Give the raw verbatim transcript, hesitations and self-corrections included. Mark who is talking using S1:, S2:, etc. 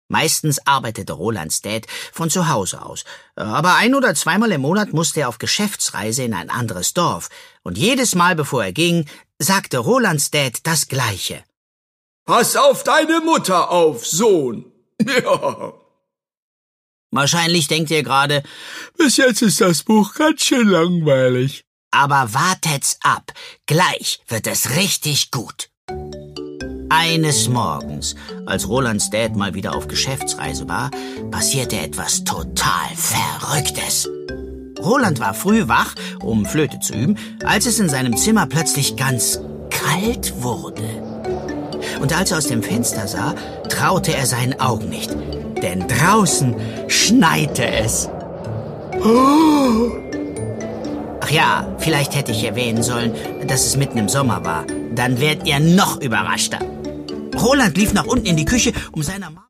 S1: Meistens arbeitete Rolands Dad von zu Hause aus, aber ein- oder zweimal im Monat musste er auf Geschäftsreise in ein anderes Dorf, und jedes Mal, bevor er ging, sagte Rolands Dad das Gleiche.
S2: »Pass auf deine Mutter auf, Sohn!« Ja.
S1: Wahrscheinlich denkt ihr gerade,
S2: bis jetzt ist das Buch ganz schön langweilig.
S1: Aber wartet's ab, gleich wird es richtig gut. Eines Morgens, als Rolands Dad mal wieder auf Geschäftsreise war, passierte etwas total Verrücktes. Roland war früh wach, um Flöte zu üben, als es in seinem Zimmer plötzlich ganz kalt wurde. Und als er aus dem Fenster sah, traute er seinen Augen nicht, denn draußen schneite es.
S2: Oh.
S1: Ach ja, vielleicht hätte ich erwähnen sollen, dass es mitten im Sommer war. Dann wärt ihr noch überraschter. Roland lief nach unten in die Küche, um seiner Mama